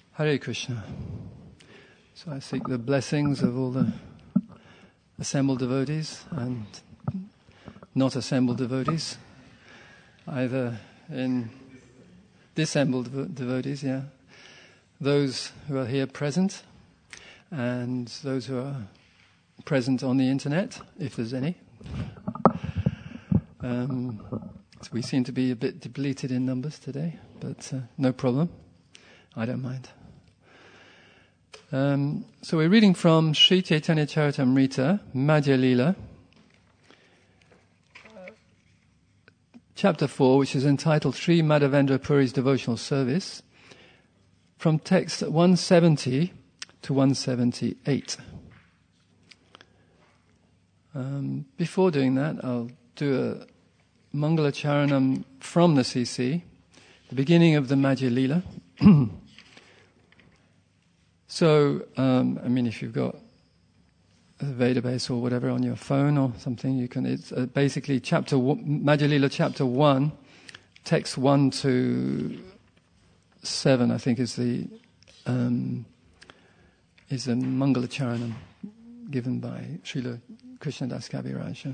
Hare Krishna. So I seek the blessings of all the assembled devotees and not assembled devotees, either in dissembled devotees, those who are here present and those who are present on the internet, if there's any. So we seem to be a bit depleted in numbers today, but no problem. I don't mind. So we're reading from Sri Chaitanya Charitamrita, Madhya Lila, chapter 4, which is entitled Sri Madhavendra Puri's Devotional Service, from text 170 to 178. Before doing that, I'll do a Mangala Charanam from the CC, the beginning of the Madhya Lila. So, if you've got a database or whatever on your phone or something, you can. It's basically Madhya Lila chapter 1, text 1 to 7. I think is the Mangala Charanam given by Srila Krishnadas Kaviraj.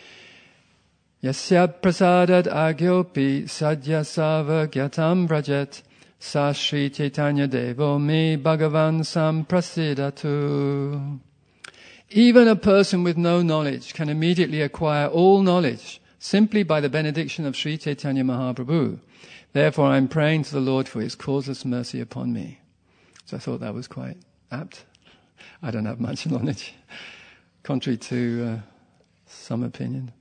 Yasya prasadad agyopi sadhya sava gyatam vrajet Sa Sri Chaitanya Devo me Bhagavan samprasidatu. Even a person with no knowledge can immediately acquire all knowledge simply by the benediction of Sri Chaitanya Mahaprabhu. Therefore I am praying to the Lord for his causeless mercy upon me. So I thought that was quite apt. I don't have much knowledge, contrary to some opinion.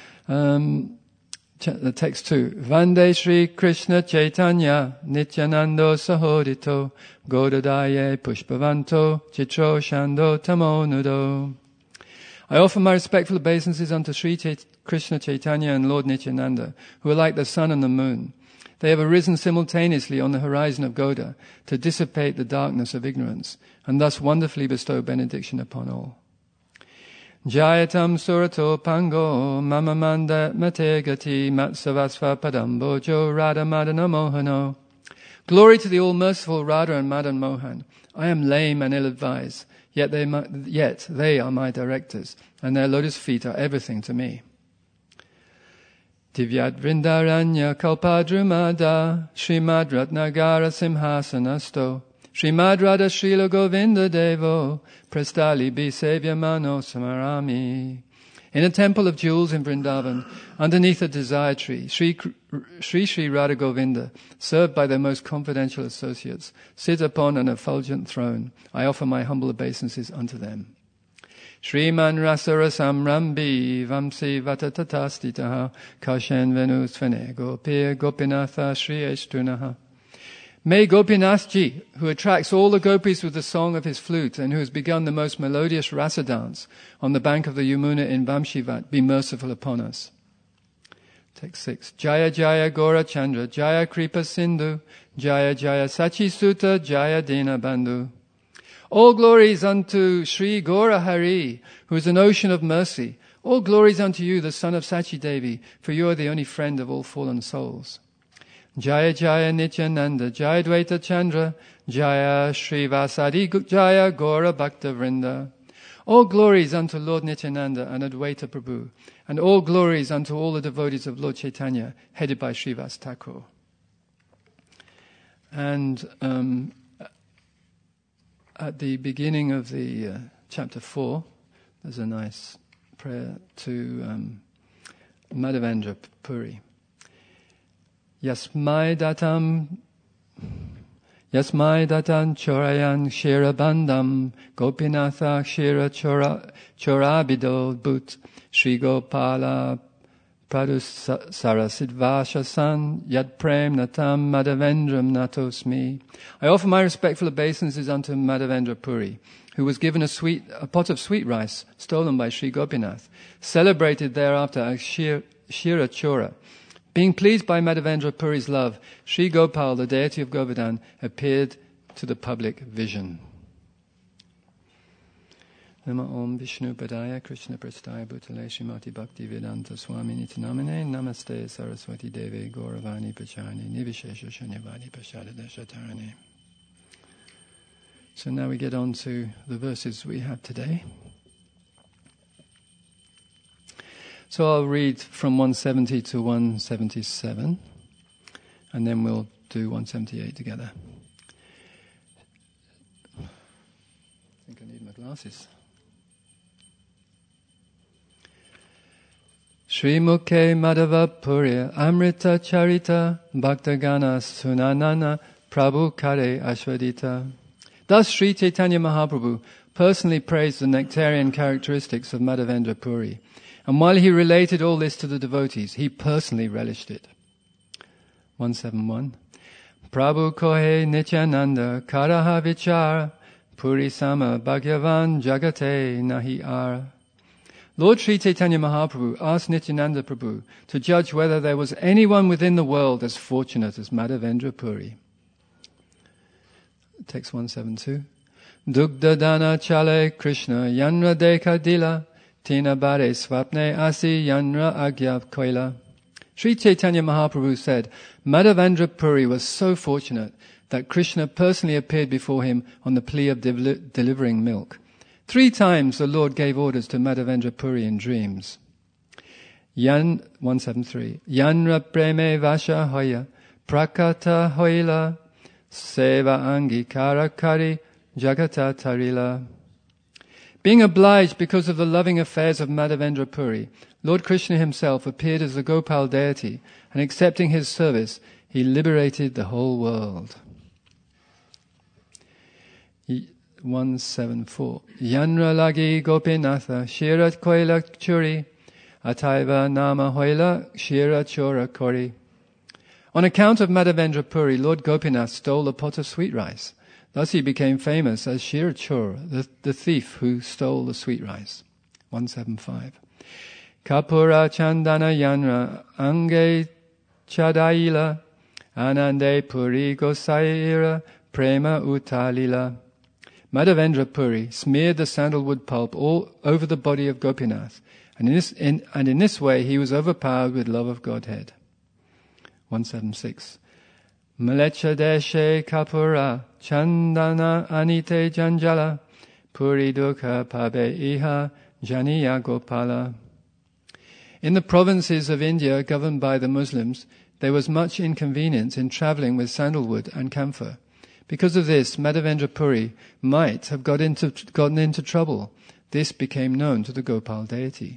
The text 2. Vande Shri Krishna Chaitanya Nityanando Sahodito Godadaye Pushpavanto Chitro Shando Tamonudo. I offer my respectful obeisances unto Sri Krishna Chaitanya and Lord Nityananda, who are like the sun and the moon. They have arisen simultaneously on the horizon of Goda to dissipate the darkness of ignorance, and thus wonderfully bestow benediction upon all. Jayatam surato pango mamamanda mategati matsavasva padambojo radha madana mohano. Glory to the all-merciful Radha and Madan Mohan. I am lame and ill-advised, yet they are my directors, and their lotus feet are everything to me. Divyat vrindaranya kalpadrumada Srimad Ratnagara simhasanasto Srimad Radha Srila Govinda Devo Prestali Bisevya Mano Samarami. In a temple of jewels in Vrindavan, underneath a desire tree, Sri Radha Govinda, served by their most confidential associates, sit upon an effulgent throne. I offer my humble obeisances unto them. Shriman Rasarasam Rambi Vamsi Vatatatastitaha Kashen Venus Svene Gopir Gopinatha Shri Eshtunaha. May Gopinathji, who attracts all the gopis with the song of his flute and who has begun the most melodious rasa dance on the bank of the Yamuna in Vamshivat, be merciful upon us. Text 6. Jaya Jaya Gora Chandra, Jaya Kripa Sindhu, Jaya Jaya Sachi Sutta, Jaya Dina Bandhu. All glories unto Sri Gora Hari, who is an ocean of mercy. All glories unto you, the son of Sachi Devi, for you are the only friend of all fallen souls. Jaya Jaya Nityananda, Jaya Dvaita Chandra, Jaya Srivasadi Jaya Gora Bhakta Vrinda. All glories unto Lord Nityananda and Advaita Prabhu, and all glories unto all the devotees of Lord Chaitanya, headed by Srivas Thakur. And at the beginning of the chapter 4, there's a nice prayer to Madhavendra Puri. Yasmai datam chorayan shira bandam gopinatha shira chorabido bhut Sri Gopala pradusarasidvashasan yad prem natam madhavendram natosmi. I offer my respectful obeisances unto Madhavendra Puri, who was given a pot of sweet rice stolen by Sri Gopinath, celebrated thereafter as Shira Chora. Being pleased by Madhavendra Puri's love, Sri Gopal, the deity of Govardhan, appeared to the public vision. Nama Om Vishnu Padaya Krishna Prastaya Bhutale Srimati Bhakti Vedanta Swami Nitinamane Namaste Saraswati Deve Gauravani Pachani Nivishesha Shanyavadi Pashadada Shatarane. So now we get on to the verses we have today. So I'll read from 170 to 177, and then we'll do 178 together. I think I need my glasses. Sri Mukhe Madhava Purya Amrita Charita Bhaktagana Sunanana Prabhu Kare Ashvadita. Thus Sri Chaitanya Mahaprabhu personally praised the nectarian characteristics of Madhavendra Puri. And while he related all this to the devotees, he personally relished it. 171. Prabhu Kohe Nityananda Karaha Vichara Puri Sama Bhagyavan Jagate Nahi Ara. Lord Sri Chaitanya Mahaprabhu asked Nityananda Prabhu to judge whether there was anyone within the world as fortunate as Madhavendra Puri. Text 172. Dugdha Dana Chale Krishna Yanra Dekha Dila Tina Bare Swapne Asi Yanra Agya Koila. Sri Chaitanya Mahaprabhu said, Madhavendra Puri was so fortunate that Krishna personally appeared before him on the plea of delivering milk. 3 times the Lord gave orders to Madhavendra Puri in dreams. 173. Yanra preme vasha hoya prakata hoila seva angikara kari jagata tarila. Being obliged because of the loving affairs of Madhavendra Puri, Lord Krishna himself appeared as the Gopal deity, and accepting his service, he liberated the whole world. 174. Yanra lagi gopinatha shirat koila churi ataiva nama hoila shira chora kori. On account of Madhavendra Puri, Lord Gopinath stole a pot of sweet rice. Thus he became famous as Shira Chora, the thief who stole the sweet rice. 175. Kapura chandana yanra ange chadaila anande puri gosaira prema utalila. Madhavendra Puri smeared the sandalwood pulp all over the body of Gopinath, and in this way he was overpowered with love of Godhead. 176. Malecha deshe kapura chandana anite janjala puri dukha pabe iha janiya gopala. In the provinces of India governed by the Muslims, there was much inconvenience in travelling with sandalwood and camphor. Because of this, Madhavendra Puri might have gotten into trouble. This became known to the Gopal deity.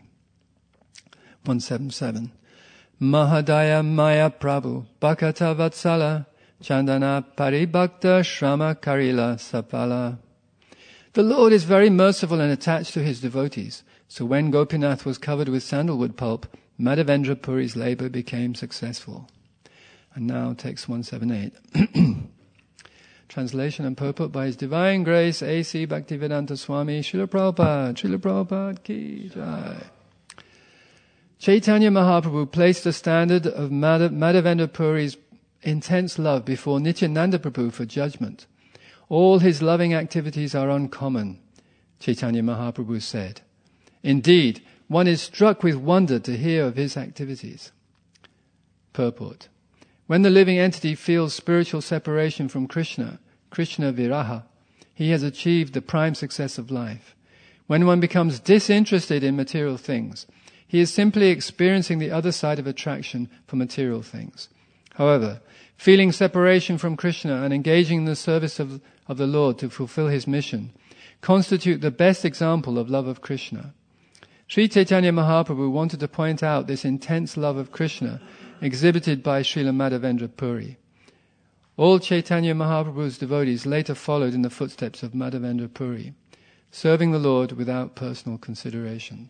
177. Mahadaya Maya Prabhu Bhakata Vatsala Chandana Paribhakta Shrama Karila Sapala. The Lord is very merciful and attached to his devotees. So when Gopinath was covered with sandalwood pulp, Madhavendra Puri's labour became successful. And now text 178. Translation and purport by His Divine Grace A.C. Bhaktivedanta Swami Srila Prabhupada Ki Jai. Chaitanya Mahaprabhu placed the standard of Madhavendra Puri's intense love before Nityananda Prabhu for judgment. All his loving activities are uncommon, Chaitanya Mahaprabhu said. Indeed, one is struck with wonder to hear of his activities. Purport. When the living entity feels spiritual separation from Krishna viraha, he has achieved the prime success of life. When one becomes disinterested in material things, he is simply experiencing the other side of attraction for material things. However, feeling separation from Krishna and engaging in the service of the Lord to fulfill his mission constitute the best example of love of Krishna. Sri Chaitanya Mahaprabhu wanted to point out this intense love of Krishna exhibited by Srila Madhavendra Puri. All Chaitanya Mahaprabhu's devotees later followed in the footsteps of Madhavendra Puri, serving the Lord without personal consideration.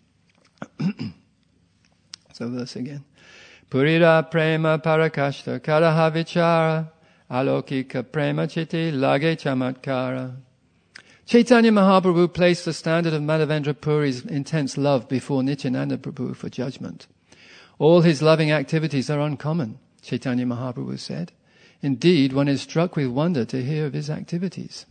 So verse again. Purira prema parakashta karaha vichara alokika prema chiti lage chamatkara. Chaitanya Mahaprabhu placed the standard of Madhavendra Puri's intense love before Nityananda Prabhu for judgment. All his loving activities are uncommon, Chaitanya Mahaprabhu said. Indeed, one is struck with wonder to hear of his activities.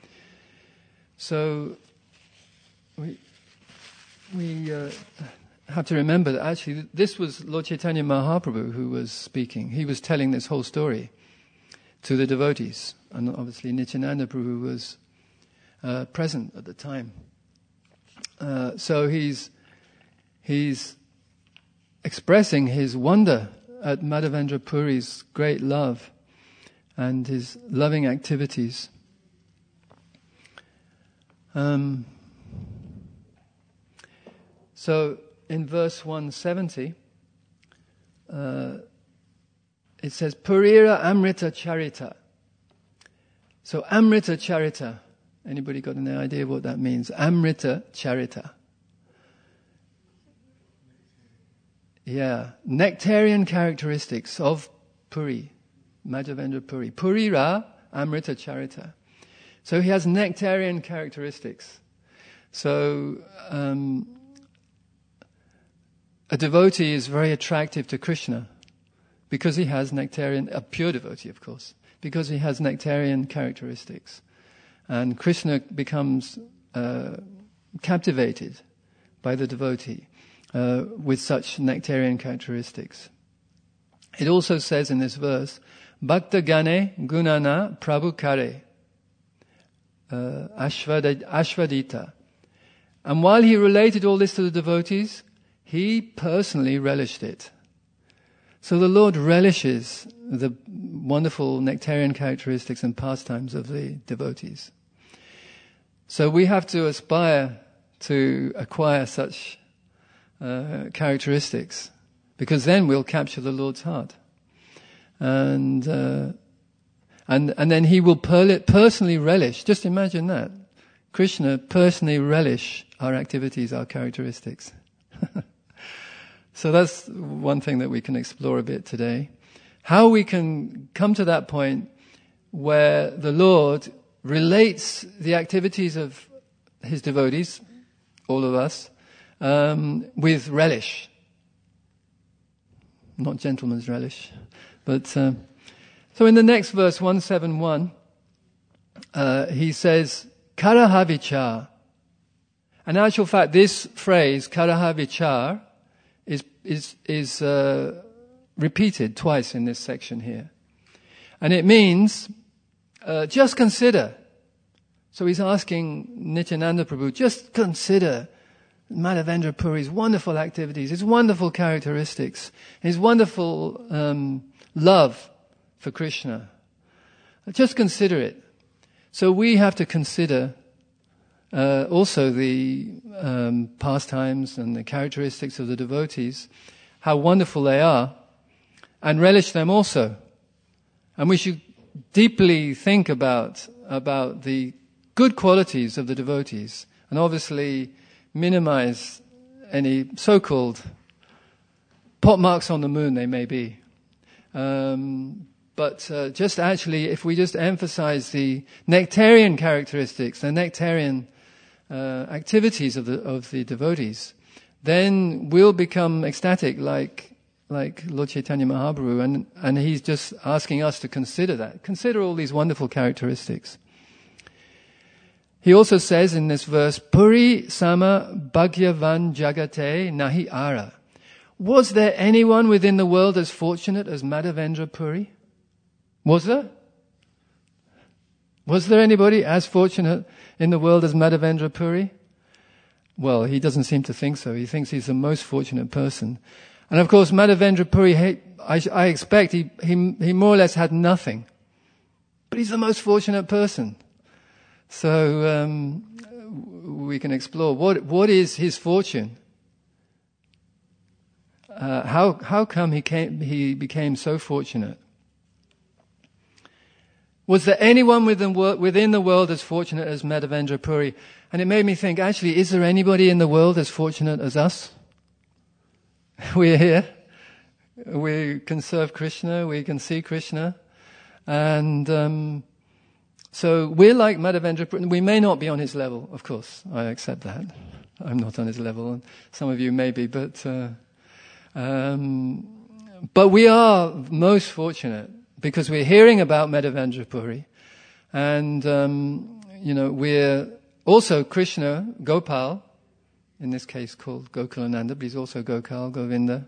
So, we have to remember that actually this was Lord Chaitanya Mahaprabhu who was speaking. He was telling this whole story to the devotees. And obviously Nityananda Prabhu was present at the time. So he's expressing his wonder at Madhavendra Puri's great love and his loving activities. So in verse 170, it says, Purira Amrita Charita. So Amrita Charita, anybody got any idea what that means? Amrita Charita. Yeah, nectarian characteristics of Puri, Madhavendra Puri. Purira Amrita Charita. So he has nectarian characteristics. So a devotee is very attractive to Krishna because he has nectarian, a pure devotee of course, because he has nectarian characteristics. And Krishna becomes captivated by the devotee with such nectarian characteristics. It also says in this verse, Bhakta Gane Gunana Prabhu Kare Ashvadita. And while he related all this to the devotees, he personally relished it. So the Lord relishes the wonderful nectarian characteristics and pastimes of the devotees. So we have to aspire to acquire such characteristics, because then we'll capture the Lord's heart. And then he will personally relish. Just imagine that. Krishna personally relish our activities, our characteristics. So that's one thing that we can explore a bit today. How we can come to that point where the Lord relates the activities of his devotees, all of us, with relish. Not gentleman's relish. But so in the next verse, 171, he says, Karaha vichar. And in actual fact, this phrase, Karaha vichar, is repeated twice in this section here. And it means, just consider. So he's asking Nityananda Prabhu, just consider Madhavendra Puri's wonderful activities, his wonderful characteristics, his wonderful love for Krishna. Just consider it. So we have to consider also the pastimes and the characteristics of the devotees, how wonderful they are, and relish them also. And we should deeply think about the good qualities of the devotees, and obviously minimize any so-called pot marks on the moon they may be. But just actually, if we just emphasize the nectarian characteristics, the nectarian activities of the devotees, then we'll become ecstatic like Lord Chaitanya Mahaprabhu, and he's just asking us to consider that. Consider all these wonderful characteristics. He also says in this verse, Puri sama bhagyavan jagate nahi ara. Was there anyone within the world as fortunate as Madhavendra Puri? Was there? Was there anybody as fortunate in the world as Madhavendra Puri? Well, he doesn't seem to think so. He thinks he's the most fortunate person. And of course, Madhavendra Puri, I expect he more or less had nothing. But he's the most fortunate person. So we can explore what is his fortune. How come he became so fortunate? Was there anyone within the world as fortunate as Madhavendra Puri? And it made me think, actually, is there anybody in the world as fortunate as us? We're here. We can serve Krishna. We can see Krishna. And so we're like Madhavendra Puri. We may not be on his level, of course. I accept that. I'm not on his level. And some of you may be, but we are most fortunate because we're hearing about Madhavendra Puri. And, we're also Krishna, Gopal, in this case called Gokulananda, but he's also Gokal, Govinda,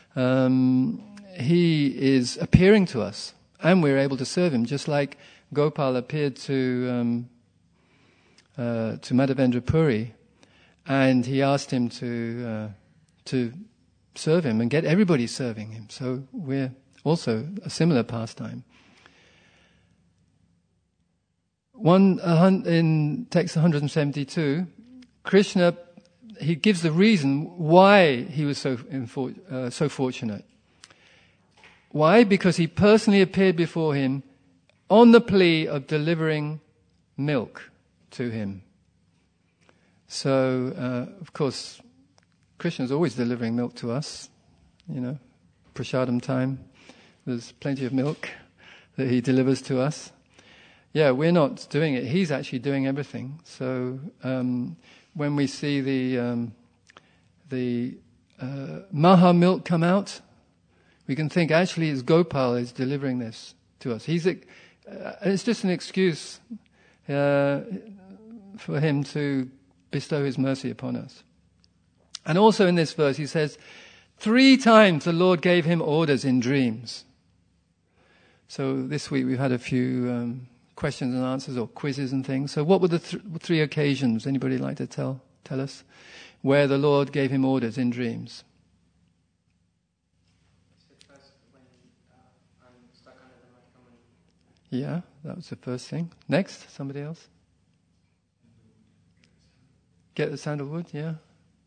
he is appearing to us, and we're able to serve him, just like Gopal appeared to Madhavendra Puri, and he asked him to serve him and get everybody serving him. So we're also a similar pastime. In text 172, Krishna, he gives the reason why he was so fortunate. Why? Because he personally appeared before him on the plea of delivering milk to him. So, of course, Krishna is always delivering milk to us. Prasadam time, there's plenty of milk that he delivers to us. Yeah, we're not doing it. He's actually doing everything. So when we see the Maha milk come out, we can think actually it's Gopal is delivering this to us. It's just an excuse for him to bestow his mercy upon us. And also in this verse he says, 3 times the Lord gave him orders in dreams. So this week we've had a few questions and answers or quizzes and things. So what were the 3 occasions? Anybody like to tell us? Where the Lord gave him orders in dreams? Yeah, that was the first thing. Next, somebody else? Get the sandalwood, yeah.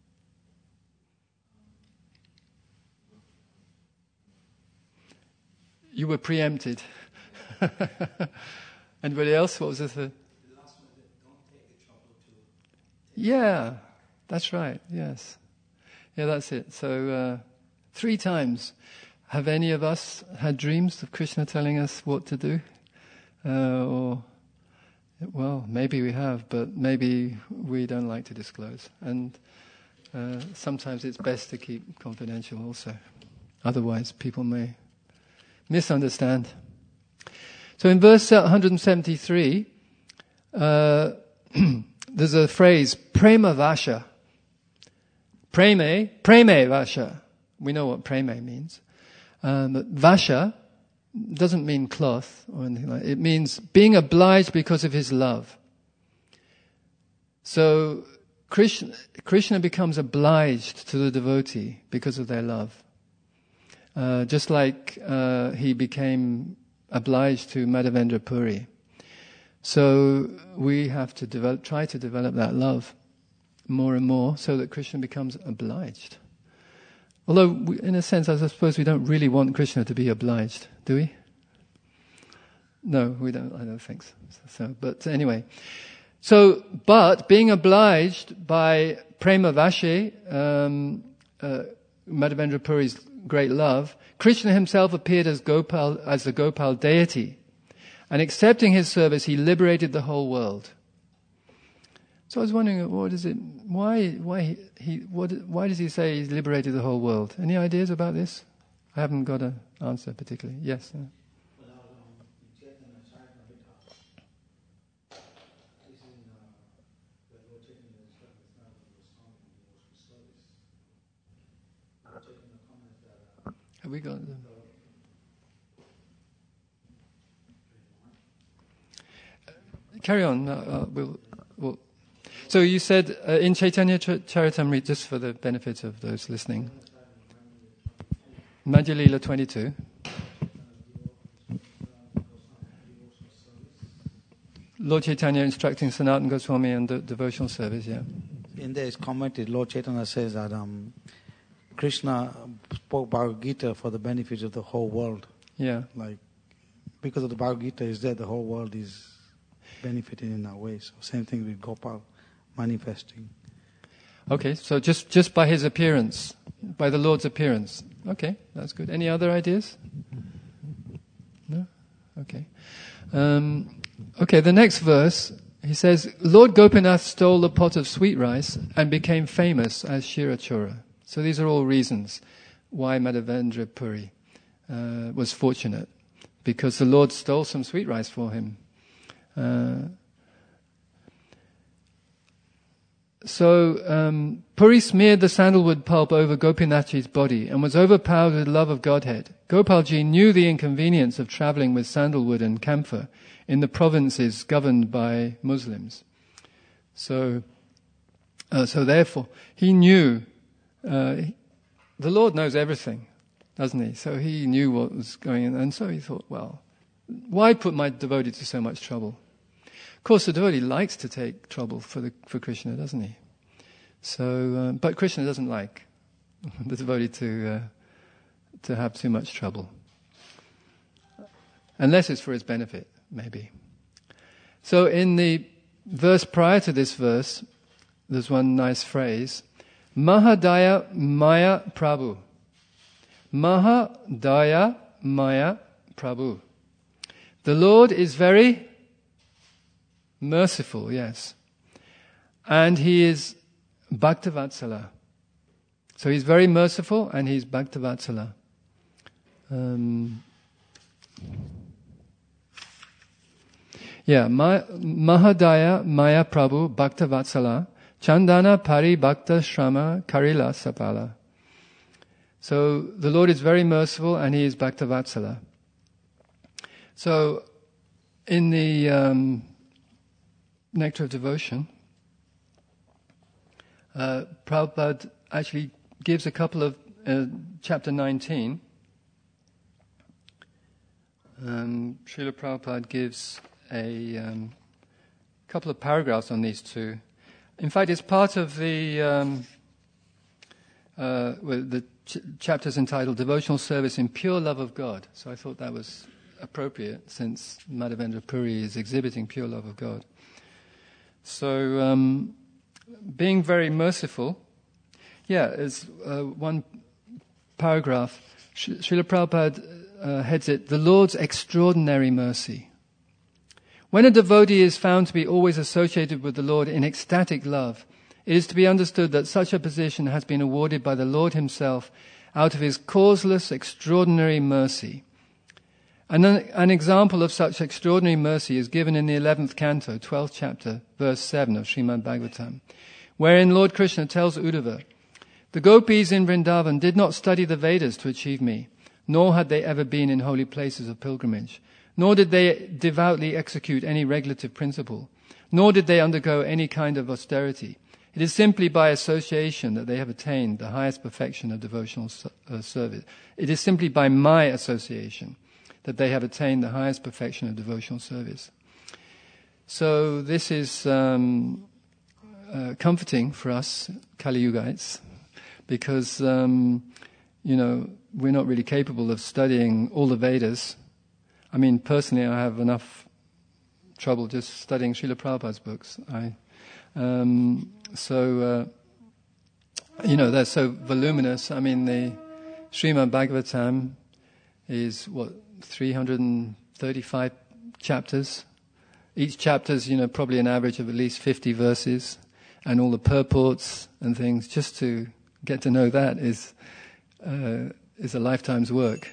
You were preempted. Anybody else? What was the third? The last one, don't take the trouble to... Yeah, that's right, yes. Yeah, that's it. So 3 times. Have any of us had dreams of Krishna telling us what to do? Well, maybe we have, but maybe we don't like to disclose. And sometimes it's best to keep confidential also. Otherwise, people may misunderstand. So in verse 173, there's a phrase, prema vasha. Preme vasha. We know what preme means. But vasha doesn't mean cloth or anything like that. It means being obliged because of his love. So Krishna becomes obliged to the devotee because of their love. Just like he became obliged to Madhavendra Puri. So we have to try to develop that love more and more so that Krishna becomes obliged. Although, in a sense, I suppose we don't really want Krishna to be obliged, do we? No, we don't. I don't think so. But anyway, but being obliged by Prema Vashe, Madhavendra Puri's great love, Krishna himself appeared as the Gopal deity, and accepting his service, he liberated the whole world. So I was wondering, why does he say he liberated the whole world? Any ideas about this? I haven't got an answer particularly. Yes. Have we got them? Carry on. We'll. So you said in Chaitanya Charitamrita, just for the benefit of those listening, Madhya Lila 22. Lord Chaitanya instructing Sanatana Goswami on the devotional service, yeah. In there is commented, Lord Chaitanya says that Krishna spoke Bhagavad Gita for the benefit of the whole world. Yeah. Like, because of the Bhagavad Gita is there, the whole world is benefiting in that way. So same thing with Gopal manifesting. Okay, so just by his appearance, by the Lord's appearance. Okay, that's good. Any other ideas? No? Okay. Okay, the next verse, he says, Lord Gopinath stole the pot of sweet rice and became famous as Shirachora. So these are all reasons why Madhavendra Puri was fortunate, because the Lord stole some sweet rice for him. Puri smeared the sandalwood pulp over Gopinathji's body and was overpowered with love of Godhead. Gopalji knew the inconvenience of traveling with sandalwood and camphor in the provinces governed by Muslims. So therefore, he knew, the Lord knows everything, doesn't he? So he knew what was going on, and so he thought, well, why put my devotee to so much trouble? Of course, the devotee likes to take trouble for Krishna, doesn't he? So, but Krishna doesn't like the devotee to have too much trouble, unless it's for his benefit, maybe. So, in the verse prior to this verse, there's one nice phrase: Mahadaya Maya Prabhu. Mahadaya Maya Prabhu. The Lord is very merciful, yes. And he is Bhaktavatsala. So he's very merciful and he's Bhaktavatsala. Mahadaya Maya Prabhu Bhaktavatsala Chandana Pari Bhakta Shrama Karila Sapala. So the Lord is very merciful and he is Bhaktavatsala. So in the Nectar of Devotion, Prabhupada actually gives a couple of, chapter 19, Srila Prabhupada gives a couple of paragraphs on these two. In fact, it's part of the chapters entitled Devotional Service in Pure Love of God. So I thought that was appropriate since Madhavendra Puri is exhibiting pure love of God. So, being very merciful, is one paragraph. Srila Prabhupada heads it, the Lord's extraordinary mercy. When a devotee is found to be always associated with the Lord in ecstatic love, it is to be understood that such a position has been awarded by the Lord himself out of his causeless, extraordinary mercy. An example of such extraordinary mercy is given in the 11th canto, 12th chapter, verse 7 of Srimad Bhagavatam, wherein Lord Krishna tells Uddhava, the gopis in Vrindavan did not study the Vedas to achieve me, nor had they ever been in holy places of pilgrimage, nor did they devoutly execute any regulative principle, nor did they undergo any kind of austerity. It is simply by association that they have attained the highest perfection of devotional service. It is simply by my association that they have attained the highest perfection of devotional service. So this is comforting for us Kali Yugites, because we're not really capable of studying all the Vedas. I mean, personally, I have enough trouble just studying Srila Prabhupada's books. They're so voluminous. I mean, the Srimad Bhagavatam is 335 chapters. Each chapter's, probably an average of at least 50 verses, and all the purports and things. Just to get to know that is a lifetime's work.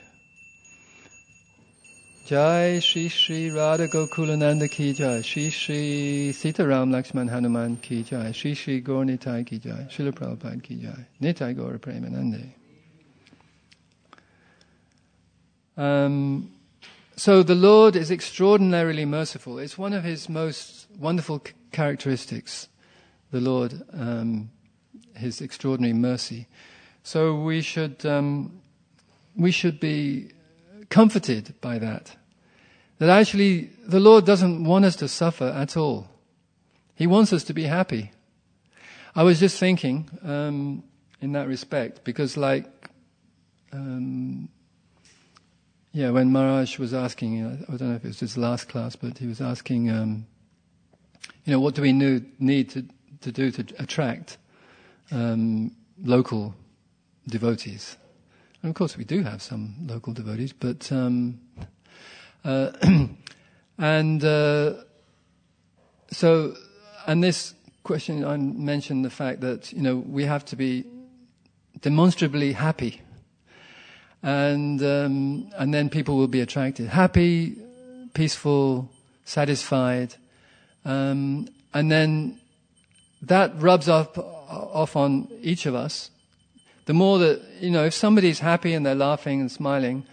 Jai Shri Shri Radha Gokulananda ki Jai, Shri Shri Sitaram Lakshman Hanuman ki Jai, Shri Shri Gaur Nitai ki Jai, Srila Prabhupada ki Jai, Nitai Gaur Premanande. So the Lord is extraordinarily merciful. It's one of his most wonderful characteristics, the Lord, his extraordinary mercy. So we should be comforted by that. That actually the Lord doesn't want us to suffer at all. He wants us to be happy. I was just thinking in that respect, because when Maharaj was asking, I don't know if it was his last class, but he was asking, what do we need to do to attract local devotees? And of course we do have some local devotees, but and this question, I mentioned the fact that we have to be demonstrably happy. And then people will be attracted. Happy, peaceful, satisfied. And then that rubs off on each of us. The more that, if somebody's happy and they're laughing and smiling,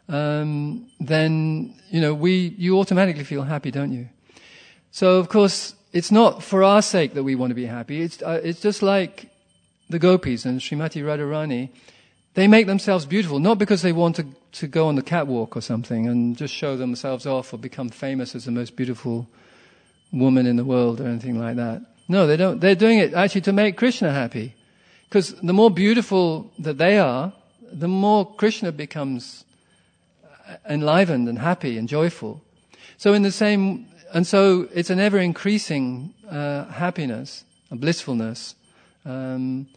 then, you automatically feel happy, don't you? So, of course, it's not for our sake that we want to be happy. It's just like the gopis and Srimati Radharani. They make themselves beautiful, not because they want to go on the catwalk or something and just show themselves off or become famous as the most beautiful woman in the world or anything like that. No, they don't. They're doing it actually to make Krishna happy. Because the more beautiful that they are, the more Krishna becomes enlivened and happy and joyful. So so it's an ever-increasing happiness, a blissfulness. And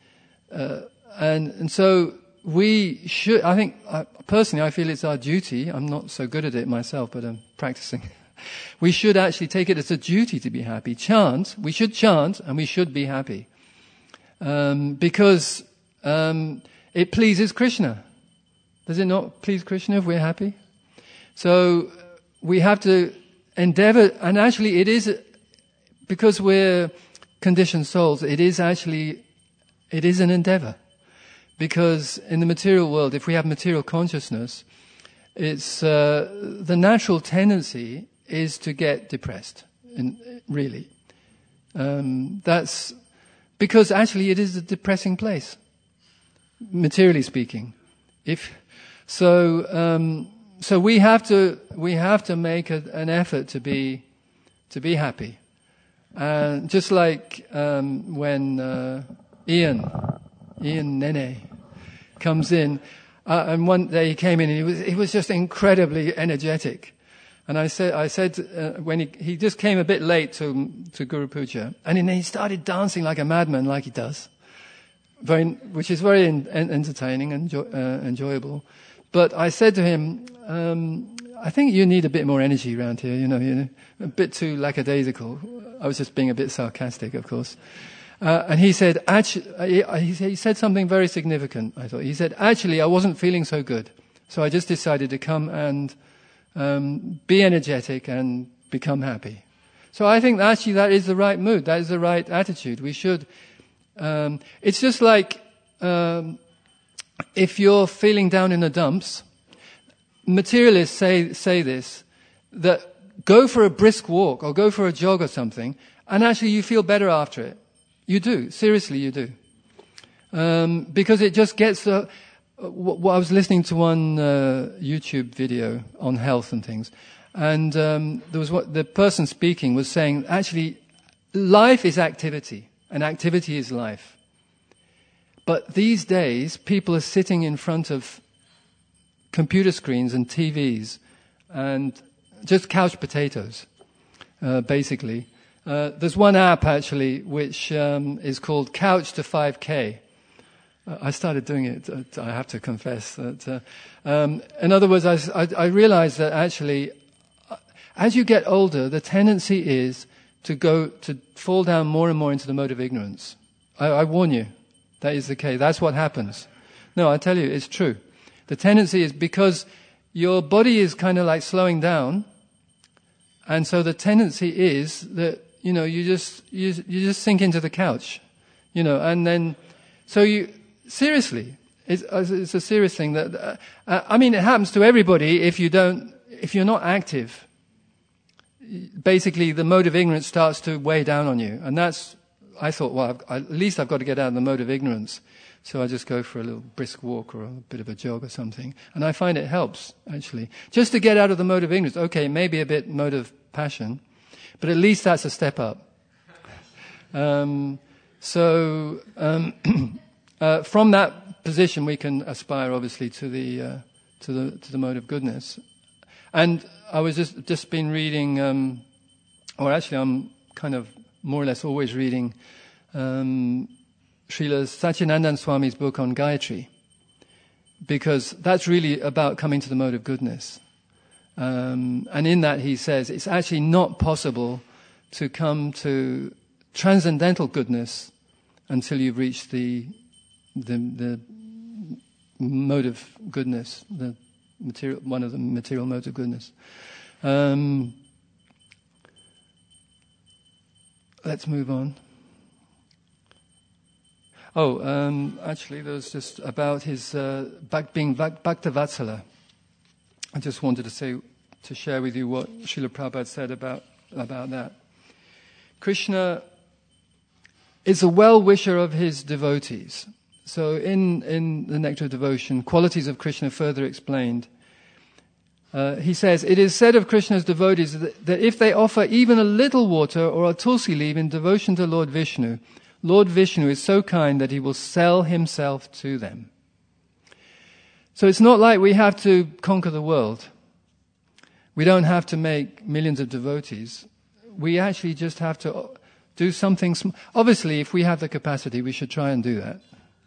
so we should, I think, personally I feel it's our duty, I'm not so good at it myself, but I'm practicing. We should actually take it as a duty to be happy. We should chant and we should be happy. Because it pleases Krishna. Does it not please Krishna if we're happy? So we have to endeavor, and actually it is, because we're conditioned souls, it is an endeavor. Because in the material world, if we have material consciousness, it's the natural tendency is to get depressed, really. That's because actually it is a depressing place, materially speaking. So we have to make an effort to be happy, and just like when Ian Nene comes in, and one day he came in and he was just incredibly energetic. And I said when he just came a bit late to Guru Puja, and then he started dancing like a madman, like he does, which is very entertaining and enjoyable. But I said to him, I think you need a bit more energy around here. A bit too lackadaisical. I was just being a bit sarcastic, of course. And he said, he said something very significant. I thought he said, actually, I wasn't feeling so good, so I just decided to come and be energetic and become happy. So I think actually that is the right mood. That is the right attitude. We should. It's just like if you're feeling down in the dumps. Materialists say this, that go for a brisk walk or go for a jog or something, and actually you feel better after it. You do. Seriously, you do. Because it just gets I was listening to one YouTube video on health and things, and there was the person speaking was saying, actually, life is activity, and activity is life. But these days, people are sitting in front of computer screens and TVs and just couch potatoes, basically. There's one app, actually, which is called Couch to 5K. I started doing it, I have to confess. That, in other words, I realized that actually, as you get older, the tendency is to fall down more and more into the mode of ignorance. I warn you, that is the case. That's what happens. No, I tell you, it's true. The tendency is because your body is kind of like slowing down, and so the tendency is that you just sink into the couch, and then seriously, it's a serious thing that it happens to everybody. If you're not active, basically the mode of ignorance starts to weigh down on you, and I thought, well, at least I've got to get out of the mode of ignorance. So I just go for a little brisk walk or a bit of a jog or something. And I find it helps, actually. Just to get out of the mode of ignorance. Okay, maybe a bit mode of passion, but at least that's a step up. From that position, we can aspire, obviously, to the mode of goodness. And I was just been reading, or actually I'm kind of more or less always reading Srila Satyanandan Swami's book on Gayatri, because that's really about coming to the mode of goodness. And in that he says it's actually not possible to come to transcendental goodness until you've reached the mode of goodness, one of the material modes of goodness. Let's move on. Actually, there was just about his being Bhaktavatsala. I just wanted to share with you what Srila Prabhupada said about that. Krishna is a well-wisher of his devotees. So in the Nectar of Devotion, Qualities of Krishna further explained, he says, it is said of Krishna's devotees that if they offer even a little water or a tulsi leaf in devotion to Lord Vishnu is so kind that he will sell himself to them. So it's not like we have to conquer the world. We don't have to make millions of devotees. We actually just have to do something. Obviously, if we have the capacity, we should try and do that.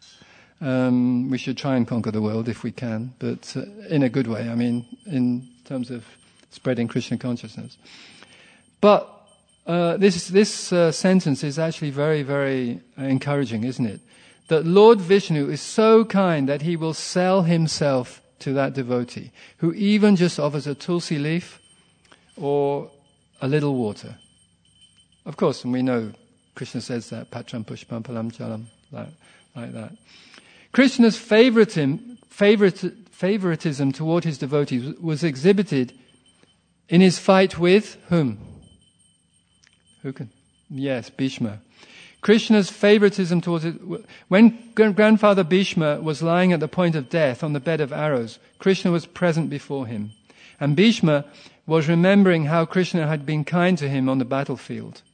We should try and conquer the world if we can, but in a good way, I mean, in terms of spreading Krishna consciousness. But this sentence is actually very, very encouraging, isn't it? That Lord Vishnu is so kind that he will sell himself to that devotee, who even just offers a tulsi leaf or a little water. Of course, and we know Krishna says that, patram pushpam palam jalam, like that. Krishna's favoritism toward his devotees was exhibited in his fight with whom? Who can? Yes, Bhishma. Krishna's favoritism towards it. When grandfather Bhishma was lying at the point of death on the bed of arrows, Krishna was present before him. And Bhishma was remembering how Krishna had been kind to him on the battlefield.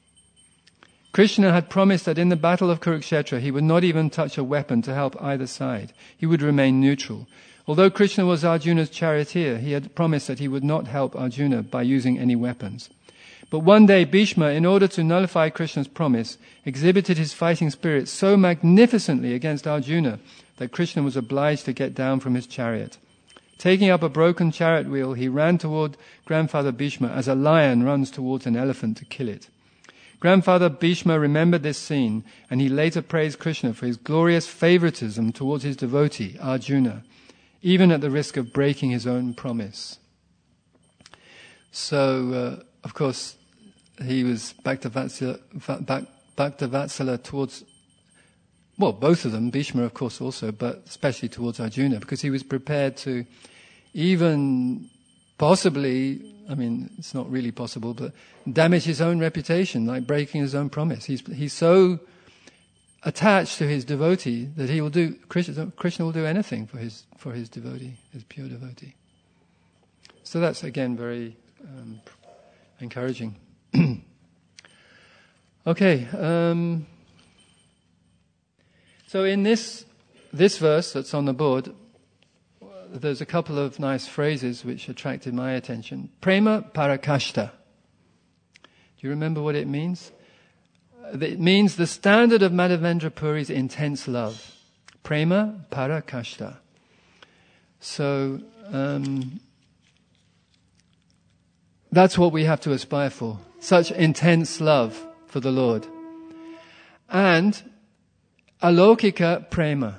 Krishna had promised that in the battle of Kurukshetra he would not even touch a weapon to help either side. He would remain neutral. Although Krishna was Arjuna's charioteer, he had promised that he would not help Arjuna by using any weapons. But one day Bhishma, in order to nullify Krishna's promise, exhibited his fighting spirit so magnificently against Arjuna that Krishna was obliged to get down from his chariot. Taking up a broken chariot wheel, he ran toward grandfather Bhishma as a lion runs towards an elephant to kill it. Grandfather Bhishma remembered this scene, and he later praised Krishna for his glorious favoritism towards his devotee, Arjuna, even at the risk of breaking his own promise. So, of course, he was Bhaktavatsala towards, well, both of them, Bhishma of course also, but especially towards Arjuna, because he was prepared to even possibly, I mean, it's not really possible, but damage his own reputation, like breaking his own promise. He's so attached to his devotee that he will do, Krishna will do anything for his devotee, his pure devotee. So that's again very encouraging. Okay, so in this verse that's on the board, there's a couple of nice phrases which attracted my attention. Prema parakashta. Do you remember what it means? It means the standard of Madhavendra Puri's intense love. Prema parakashta. So that's what we have to aspire for. Such intense love for the Lord. And alokika prema.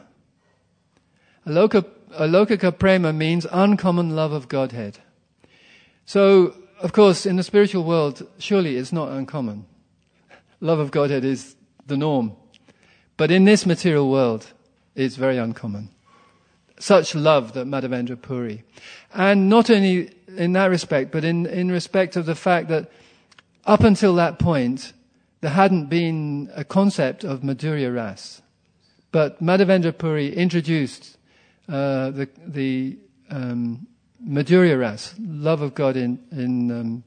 Alokika prema means uncommon love of Godhead. So, of course, in the spiritual world, surely it's not uncommon. Love of Godhead is the norm. But in this material world, it's very uncommon. Such love that Madhavendra Puri. And not only in that respect, but in respect of the fact that up until that point, there hadn't been a concept of Madhurya Ras. But Madhavendra Puri introduced the Madhurya Ras, love of God in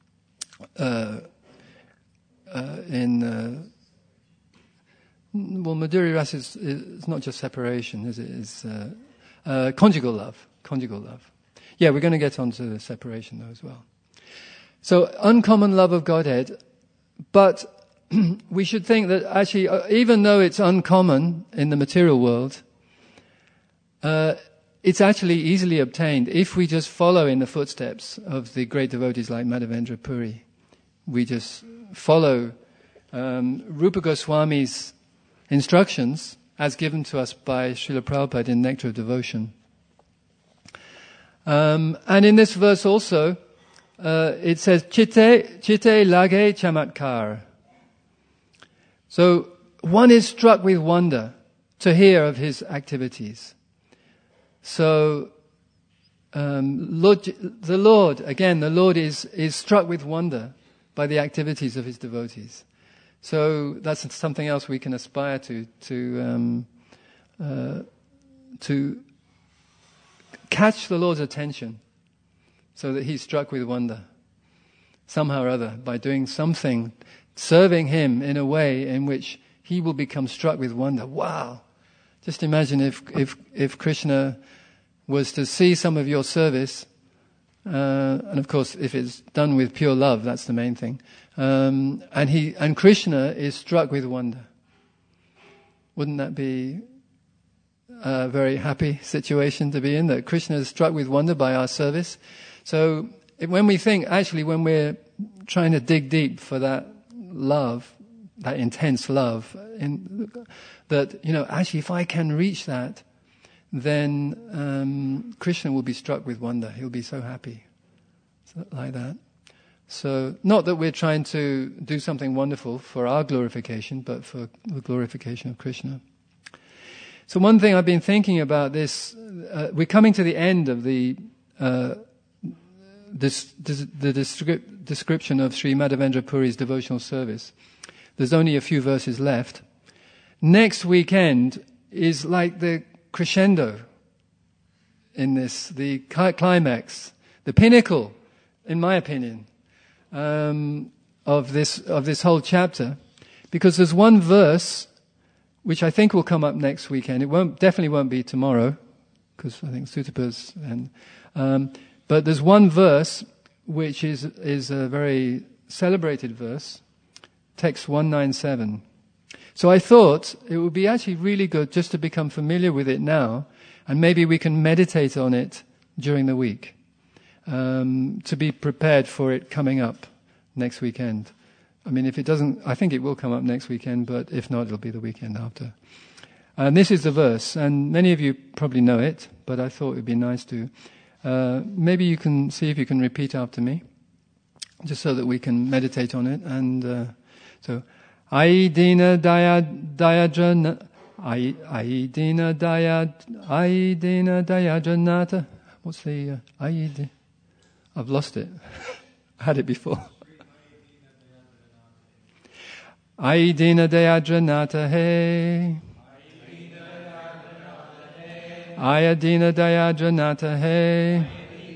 Madhurya Ras is not just separation, is it? It's conjugal love. Yeah, we're going to get onto the separation though as well. So uncommon love of Godhead, but we should think that actually, even though it's uncommon in the material world, it's actually easily obtained if we just follow in the footsteps of the great devotees like Madhavendra Puri. We just follow Rupa Goswami's instructions as given to us by Srila Prabhupada in Nectar of Devotion. And in this verse also, it says, Chitte lage chamatkar. So one is struck with wonder to hear of his activities. So, the Lord is struck with wonder by the activities of his devotees. So that's something else we can aspire to catch the Lord's attention so that he's struck with wonder somehow or other by doing something, serving him in a way in which he will become struck with wonder. Wow! Just imagine if Krishna was to see some of your service, and of course if it's done with pure love, that's the main thing, and Krishna is struck with wonder. Wouldn't that be a very happy situation to be in, that Krishna is struck with wonder by our service? So when we think, actually, when we're trying to dig deep for that love, that intense love, actually if I can reach that, then Krishna will be struck with wonder. He'll be so happy. So, like that. So, not that we're trying to do something wonderful for our glorification, but for the glorification of Krishna. So one thing I've been thinking about this, we're coming to the end of the description of Sri Madhavendra Puri's devotional service. There's only a few verses left. Next weekend is like the crescendo in this, the climax, the pinnacle, in my opinion, of this whole chapter, because there's one verse which I think will come up next weekend. It definitely won't be tomorrow, because I think Sutapa's but there's one verse which is a very celebrated verse, text 197. So I thought it would be actually really good just to become familiar with it now, and maybe we can meditate on it during the week, to be prepared for it coming up next weekend. I mean, if it doesn't, I think it will come up next weekend, but if not, it'll be the weekend after. And this is the verse, and many of you probably know it, but I thought it would be nice to. Maybe you can see if you can repeat after me, just so that we can meditate on it. And so, Ai dina dayajana, Ai dina dayajanata. What's the Ai? I've lost it. I had it before. Ai dina dayajanata he. Ayadina dayajanata he.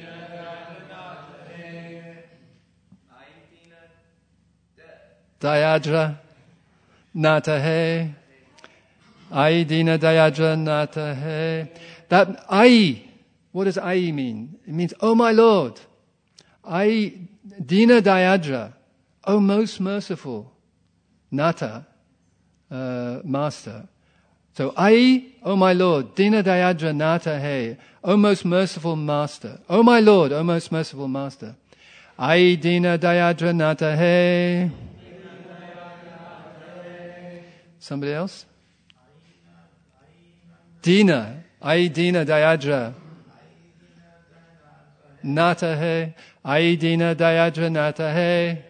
Dayadra nata he. Ayadina dayadra nata he. That ai, what does ai mean? It means, oh my Lord. Ai dina dayadra, oh most merciful. Nata, master. So, Ai, O my Lord, Dina Dayadra Nata He, O most merciful master. O my Lord, O most merciful master. Ai Dina Dayadra Nata He. Somebody else? Dina, Ai Dina Dayadra Nata He. Ai Dina Dayadra Nata He.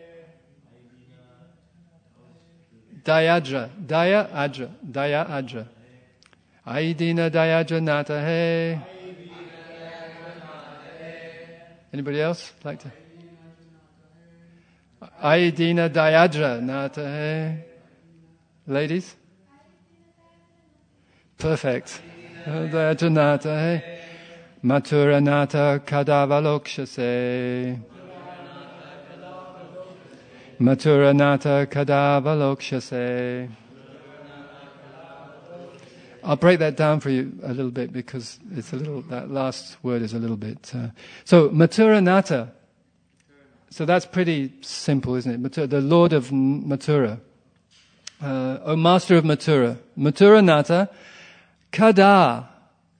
Dayadra, Daya-adra. Ai dina dayadra nata he. Anybody else like to? Ai dina dayadra nata he. Ladies? Perfect. Dayadra nata he. Mathura nata kadavalokshase. Mathura nata kadavalokshase. I'll break that down for you a little bit, because it's that last word is a little bit. So, Mathura nata. So that's pretty simple, isn't it? Mathura, the Lord of Mathura. O Master of Mathura. Mathura nata kada.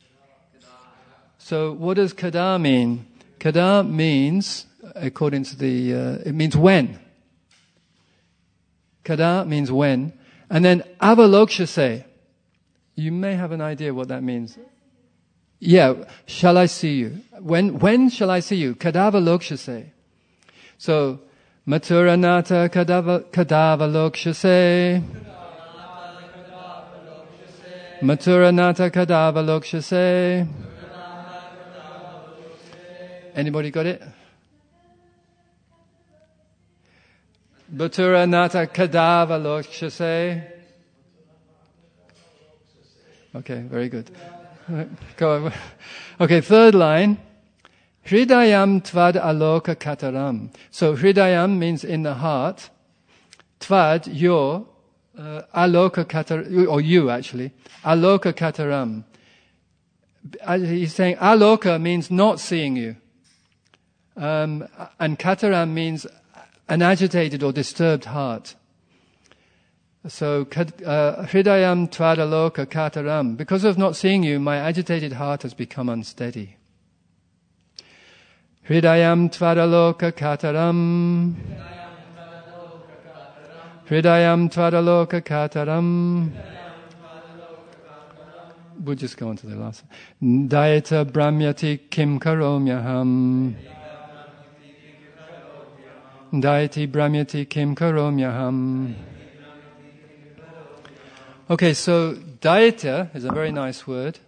So what does kada mean? Kada means, according to it means when. Kada means when. And then avalokshase. You may have an idea what that means. Yeah, shall I see you? When shall I see you? Kadavalokshase. So, Mathura nata kadavalokshase. Mathura Nata Kadava Lokshase. Anybody got it? Mathura Nata Kadava Lokshase. Okay, very good. Go on. Okay, third line. Hridayam tvad aloka kataram. So hridayam means in the heart. Tvad, your. Aloka kataram, or you actually. Aloka kataram. He's saying aloka means not seeing you. And kataram means an agitated or disturbed heart. So, hridayam tvadaloka kataram. Because of not seeing you, my agitated heart has become unsteady. Hridayam tvadaloka kataram. Hridayam tvadaloka kataram. We'll just go on to the last one. Daita brahmyati kim karomyaham. Daiti brahmyati kim karomyaham. Okay, so daita is a very nice word.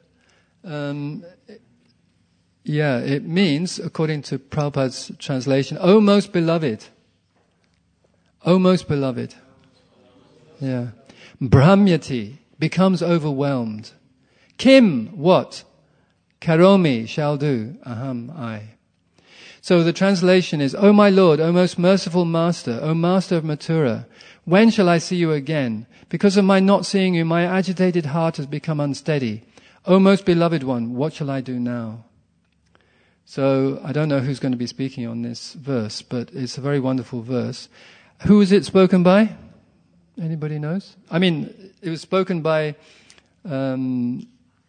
It means, according to Prabhupada's translation, O most beloved. O most beloved. Yeah. Brahmyati becomes overwhelmed. Kim, what? Karomi, shall do. Aham, I. So the translation is, O my Lord, O most merciful Master, O Master of Mathura, when shall I see you again? Because of my not seeing you, my agitated heart has become unsteady. O most beloved one, what shall I do now? So I don't know who's going to be speaking on this verse, but it's a very wonderful verse. Who is it spoken by? Anybody knows? I mean, it was spoken by Chaitanya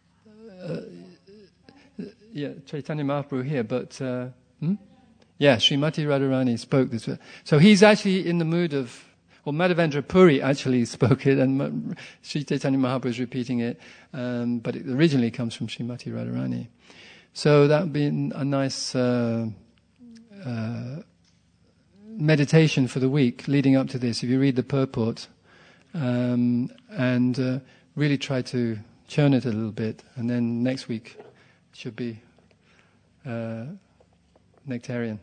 Mahaprabhu here, but Srimati Radharani spoke this. So he's actually in the mood of, Madhavendra Puri actually spoke it, and Sri Chaitanya Mahaprabhu is repeating it, but it originally comes from Srimati Radharani. So that would be a nice meditation for the week leading up to this, if you read the purport, and really try to churn it a little bit, and then next week it should be nectarian.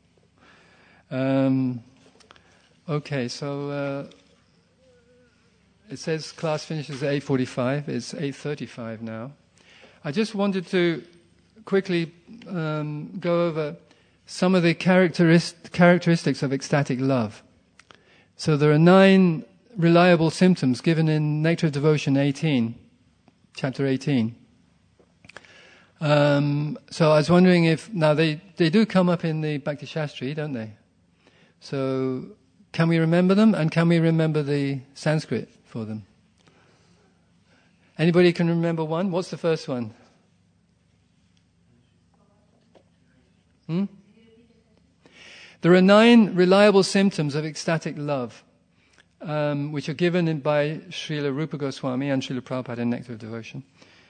Okay, so it says class finishes at 8:45. It's 8:35 now. I just wanted to quickly go over some of the characteristics of ecstatic love. So there are 9 reliable symptoms given in Nectar of Devotion 18, chapter 18. So I was wondering if, now they do come up in the Bhakti Shastri, don't they? So can we remember them, and can we remember the Sanskrit for them? Anybody can remember one? What's the first one? There are 9 reliable symptoms of ecstatic love, which are given by Srila Rupa Goswami and Srila Prabhupada in Nectar of Devotion.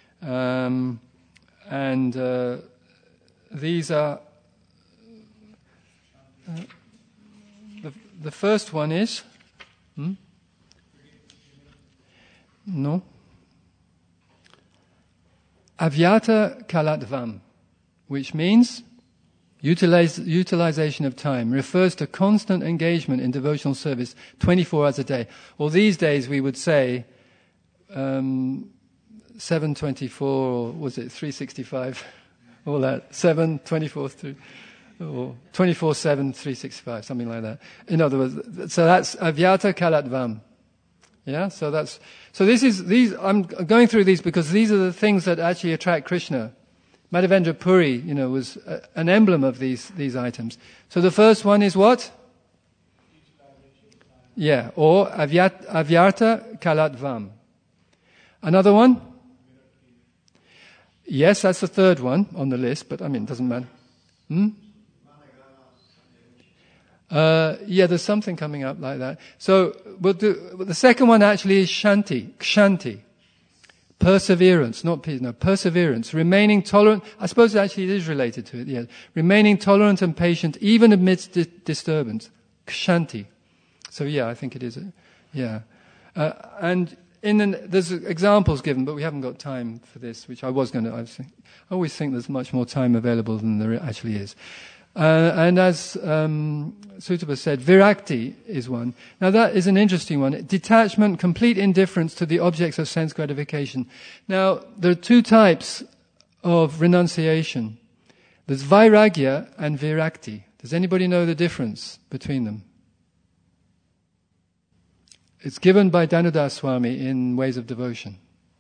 These are... the first one is... No. Avyata kalatvam, which means utilization of time, refers to constant engagement in devotional service 24 hours a day. Or these days we would say 7/24, or was it 365? All that. 7/24, or 24/7, 365, something like that. In other words, so that's avyata kalatvam. Yeah, so I'm going through these because these are the things that actually attract Krishna. Madhavendra Puri, was an emblem of these items. So the first one is what? Yeah, or avyarta kalatvam. Another one? Yes, that's the third one on the list, but it doesn't matter. There's something coming up like that. So we'll do, the second one actually is kshanti. Perseverance, perseverance. Remaining tolerant, I suppose actually it is related to it, yeah. Remaining tolerant and patient even amidst disturbance. Kshanti. So I think it is. And there's examples given, but we haven't got time for this, which I always think there's much more time available than there actually is. And as Sutapa said, virakti is one. Now that is an interesting one. Detachment, complete indifference to the objects of sense gratification. Now, there are two types of renunciation. There's vairagya and virakti. Does anybody know the difference between them? It's given by Danudas Swami in Ways of Devotion.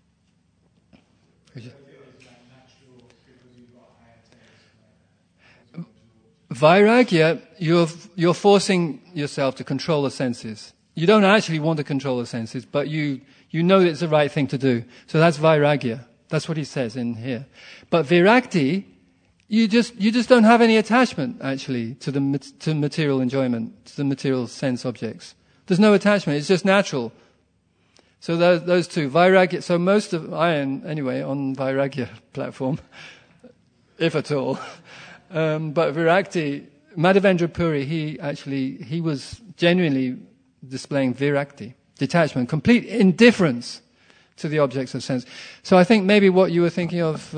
Vairagya, you're forcing yourself to control the senses. You don't actually want to control the senses, but you know it's the right thing to do. So that's vairagya. That's what he says in here. But virakti, you just don't have any attachment actually to material enjoyment, to the material sense objects. There's no attachment. It's just natural. So those two, vairagya. So I am anyway on vairagya platform, if at all. But virakti, Madhavendra Puri, he was genuinely displaying virakti, detachment, complete indifference to the objects of sense. So I think maybe what you were thinking of,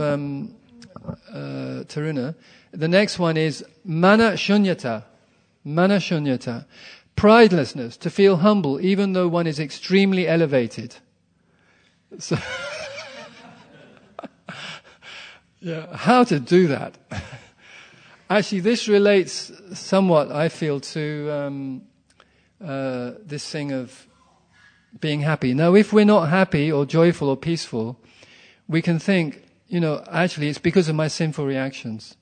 Taruna, the next one is mana shunyata, pridelessness, to feel humble even though one is extremely elevated. So, yeah, how to do that? Actually, this relates somewhat, I feel, to this thing of being happy. Now, if we're not happy or joyful or peaceful, we can think, actually it's because of my sinful reactions.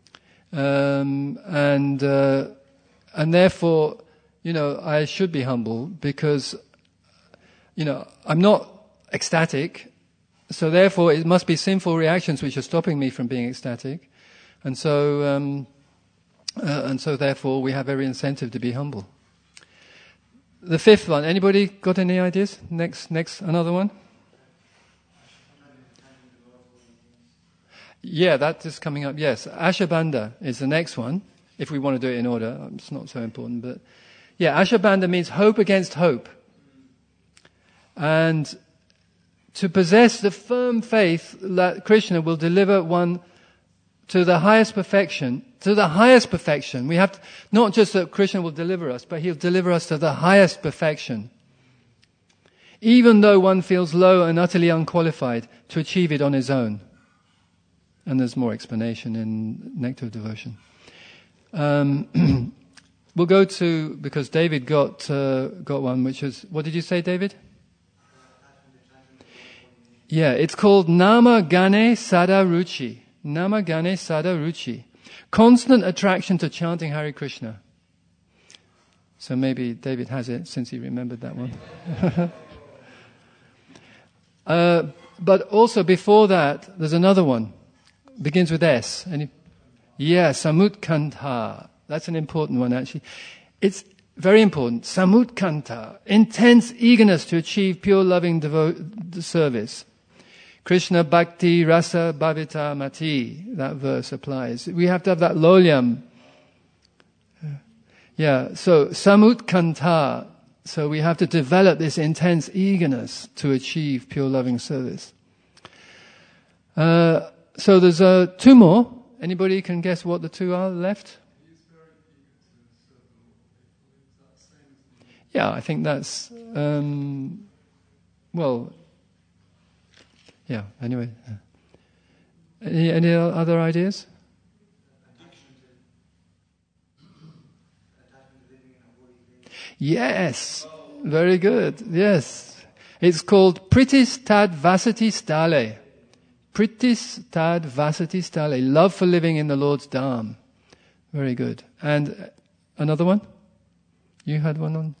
And therefore, I should be humble because, I'm not ecstatic. So therefore, it must be sinful reactions which are stopping me from being ecstatic. And so therefore, we have every incentive to be humble. The fifth one. Anybody got any ideas? Next, another one. Yeah, that is coming up. Yes, Ashabandha is the next one. If we want to do it in order, it's not so important. But yeah, Ashabandha means hope against hope, and to possess the firm faith that Krishna will deliver one to the highest perfection. We have to, not just that Krishna will deliver us, but He'll deliver us to the highest perfection. Even though one feels low and utterly unqualified to achieve it on his own. And there's more explanation in Nectar of Devotion. We'll go to, because David got one, which is, what did you say, David? Yeah, it's called Nama Gane Sada Ruchi. Nama Gane Sada Ruchi. Constant attraction to chanting Hare Krishna. So maybe David has it since he remembered that one. But also before that, there's another one. Begins with S. Samutkantha. That's an important one actually. It's very important. Samutkantha. Intense eagerness to achieve pure loving service. Krishna Bhakti Rasa Bhavita Mati. That verse applies. We have to have that lolyam. Yeah, so Samutkantha. So we have to develop this intense eagerness to achieve pure loving service. So there's two more. Anybody can guess what the two are left? Yeah, I think that's, yeah, anyway. Any other ideas? Yes, very good, yes. It's called Pritis Tad Vasati Stale. Pritis Tad Vasati Stale. Love for living in the Lord's Dham. Very good. And another one? You had one on?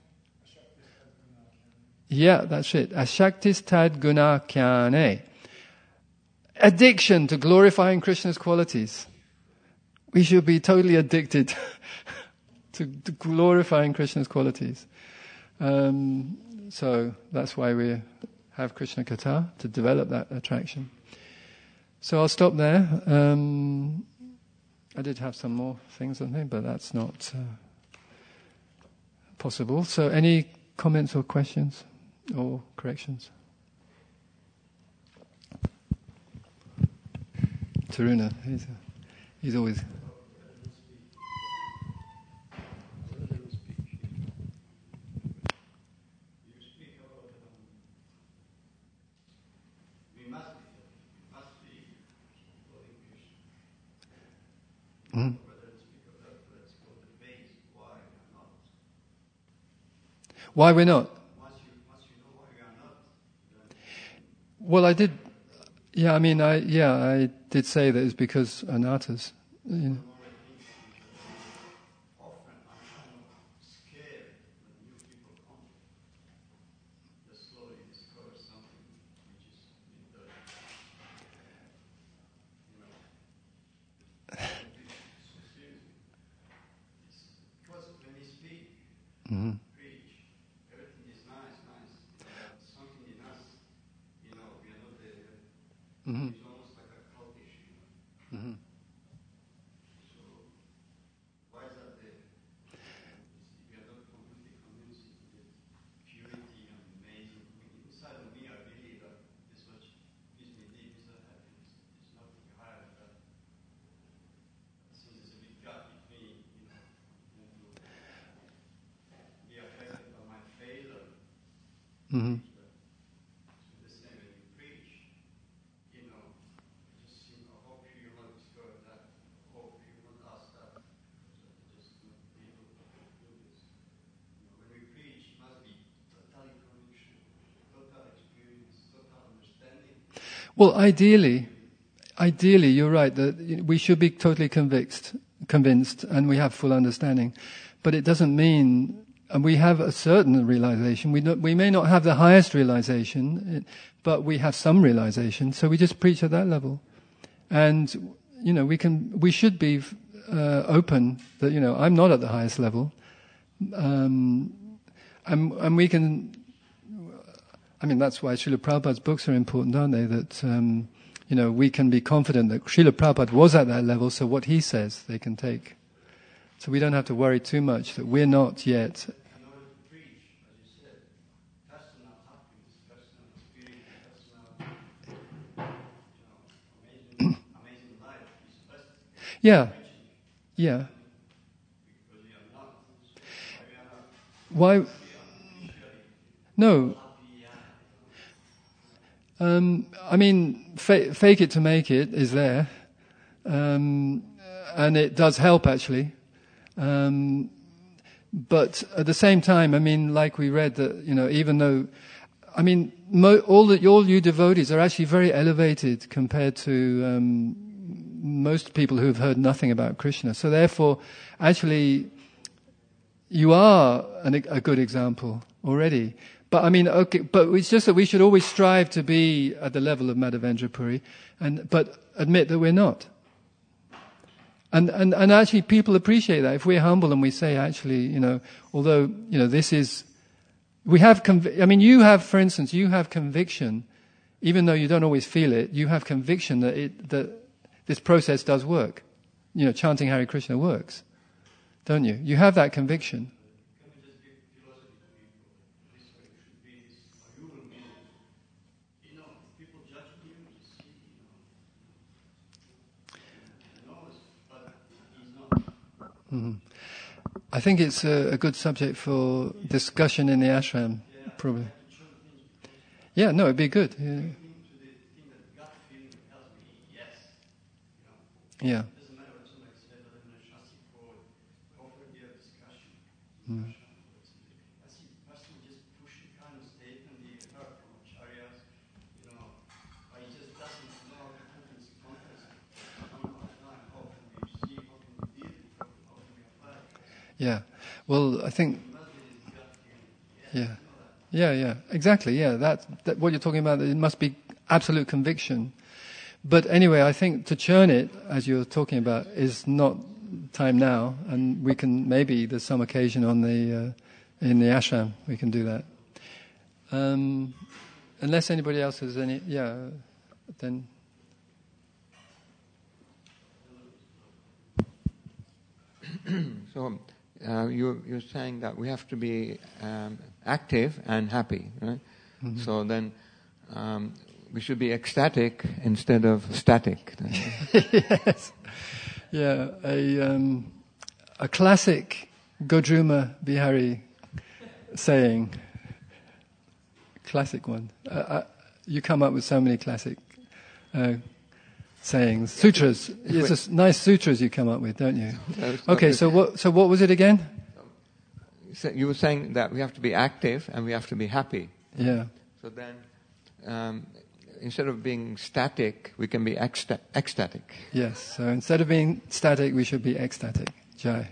Yeah, that's it. Ashaktis Tad Guna Kyane. Addiction to glorifying Krishna's qualities. We should be totally addicted to glorifying Krishna's qualities. So that's why we have Krishna Katha, to develop that attraction. So I'll stop there. I did have some more things on there, but that's not possible. So any comments or questions or corrections? Taruna. He's always... Mm. Why we're not? Well, I did. Yeah, I mean, I did say that it's because anattas. You know. Mm-hmm. Mm-hmm. Mm-hmm. Mm-hmm. Well, ideally, you're right that we should be totally convinced, and we have full understanding. But it doesn't mean, and we have a certain realization. We may not have the highest realization, but we have some realization. So we just preach at that level, and we should be open that I'm not at the highest level, and we can. I mean, that's why Srila Prabhupada's books are important, aren't they? That, we can be confident that Srila Prabhupada was at that level, so what he says, they can take. So we don't have to worry too much that we're not yet. In order to preach, as you said, personal happiness, personal experience, amazing life is best. Yeah. Yeah. Because we are not. Why? No. I mean, fake it to make it is there, and it does help actually. But at the same time, I mean, like we read that, even though, I mean, all you devotees are actually very elevated compared to most people who have heard nothing about Krishna. So therefore, actually, you are a good example already. But I mean, okay, but it's just that we should always strive to be at the level of Madhavendra Puri, but admit that we're not. And actually, people appreciate that if we're humble and we say, actually, although this is, we have. I mean, you have, for instance, you have conviction, even though you don't always feel it. You have conviction that this process does work. Chanting Hare Krishna works, don't you? You have that conviction. Mm-hmm. I think it's a good subject for discussion in the ashram, probably. Yeah, no, it'd be good. Yeah. Mm. Yeah. Well, I think. Yeah. Exactly. Yeah. That what you're talking about. It must be absolute conviction. But anyway, I think to churn it, as you're talking about, is not time now, and we can maybe there's some occasion on the in the ashram we can do that. Unless anybody else has any. Yeah. Then. So. You're saying that we have to be active and happy, right? Mm-hmm. So then we should be ecstatic instead of static. Yes. Yeah, a classic Godruma Bihari saying, classic one. You come up with so many classic sayings, sutras. It's just nice sutras you come up with, don't you? Okay, so what was it again? So you were saying that we have to be active and we have to be happy. Yeah. So then, instead of being static, we can be ecstatic. Yes. So instead of being static, we should be ecstatic. Jai.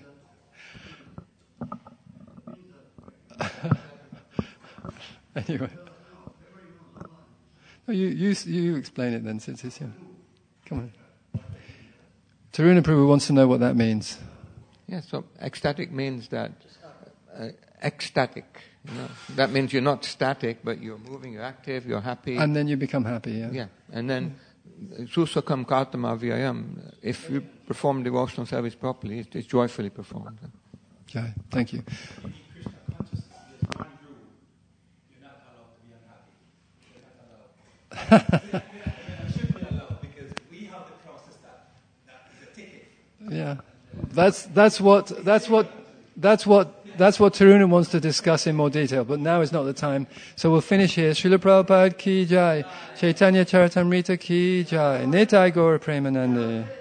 Anyway. No, you explain it then, since it's here. Come on. Taruna Prabhu wants to know what that means. Yeah, so ecstatic means that ecstatic. You know? That means you're not static, but you're moving, you're active, you're happy. And then you become happy, yeah? Yeah, and then susakam kartama vyayam. If you perform devotional service properly, it's joyfully performed. Jai. Thank you. Yeah, that's what Taruna wants to discuss in more detail. But now is not the time, so we'll finish here. Srila Prabhupada ki jai, Chaitanya Charitamrita ki jai, Nitai Gaura Premanande.